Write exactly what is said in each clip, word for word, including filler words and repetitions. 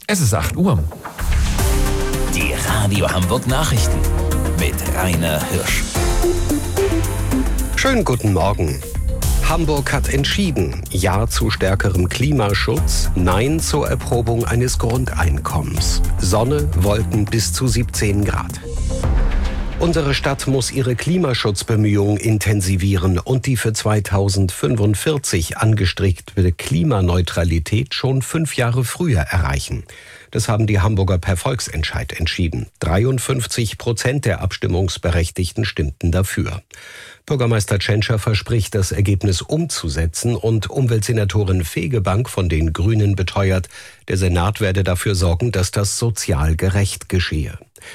Es ist acht Uhr. Die Radio Hamburg Nachrichten mit Rainer Hirsch. Schönen guten Morgen. Hamburg hat entschieden, Ja zu stärkerem Klimaschutz, Nein zur Erprobung eines Grundeinkommens. Sonne, Wolken bis zu siebzehn Grad. Unsere Stadt muss ihre Klimaschutzbemühungen intensivieren und die für zweitausendfünfundvierzig angestrebte Klimaneutralität schon fünf Jahre früher erreichen. Das haben die Hamburger per Volksentscheid entschieden. dreiundfünfzig Prozent der Abstimmungsberechtigten stimmten dafür. Bürgermeister Tschentscher verspricht, das Ergebnis umzusetzen, und Umweltsenatorin Fegebank von den Grünen beteuert, der Senat werde dafür sorgen, dass das sozial gerecht geschehe.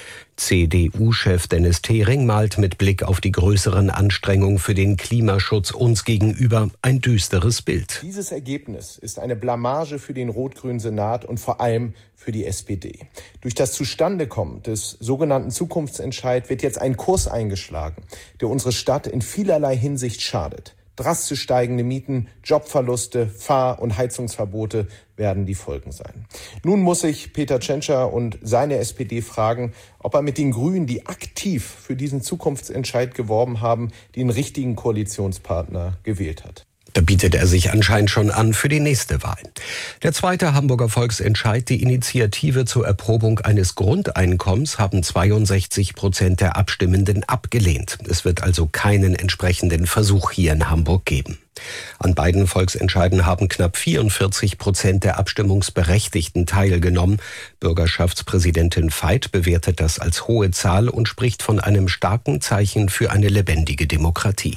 C D U-Chef Dennis Thering malt mit Blick auf die größeren Anstrengungen für den Klimaschutz uns gegenüber ein düsteres Bild. Dieses Ergebnis ist eine Blamage für den rot-grünen Senat und vor allem für die S P D. Durch das Zustandekommen des sogenannten Zukunftsentscheid wird jetzt ein Kurs eingeschlagen, der unsere Stadt in vielerlei Hinsicht schadet. Drastisch steigende Mieten, Jobverluste, Fahr- und Heizungsverbote werden die Folgen sein. Nun muss sich Peter Tschentscher und seine S P D fragen, ob er mit den Grünen, die aktiv für diesen Zukunftsentscheid geworben haben, den richtigen Koalitionspartner gewählt hat. Da bietet er sich anscheinend schon an für die nächste Wahl. Der zweite Hamburger Volksentscheid, die Initiative zur Erprobung eines Grundeinkommens, haben zweiundsechzig Prozent der Abstimmenden abgelehnt. Es wird also keinen entsprechenden Versuch hier in Hamburg geben. An beiden Volksentscheiden haben knapp vierundvierzig Prozent der Abstimmungsberechtigten teilgenommen. Bürgerschaftspräsidentin Veit bewertet das als hohe Zahl und spricht von einem starken Zeichen für eine lebendige Demokratie.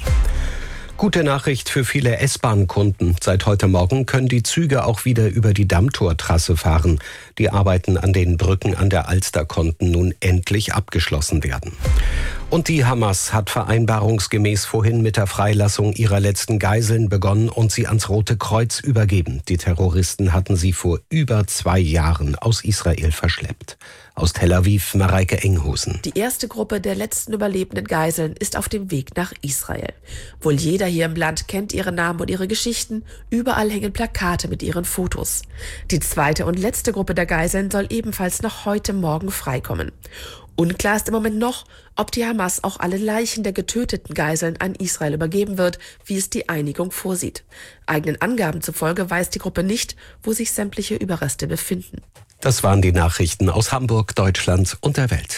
Gute Nachricht für viele S-Bahn-Kunden. Seit heute Morgen können die Züge auch wieder über die Dammtortrasse fahren. Die Arbeiten an den Brücken an der Alster konnten nun endlich abgeschlossen werden. Und die Hamas hat vereinbarungsgemäß vorhin mit der Freilassung ihrer letzten Geiseln begonnen und sie ans Rote Kreuz übergeben. Die Terroristen hatten sie vor über zwei Jahren aus Israel verschleppt. Aus Tel Aviv, Mareike Enghusen. Die erste Gruppe der letzten überlebenden Geiseln ist auf dem Weg nach Israel. Wohl jeder hier im Land kennt ihre Namen und ihre Geschichten. Überall hängen Plakate mit ihren Fotos. Die zweite und letzte Gruppe der Geiseln soll ebenfalls noch heute Morgen freikommen. Unklar ist im Moment noch, ob die Hamas auch alle Leichen der getöteten Geiseln an Israel übergeben wird, wie es die Einigung vorsieht. Eigenen Angaben zufolge weiß die Gruppe nicht, wo sich sämtliche Überreste befinden. Das waren die Nachrichten aus Hamburg, Deutschland und der Welt.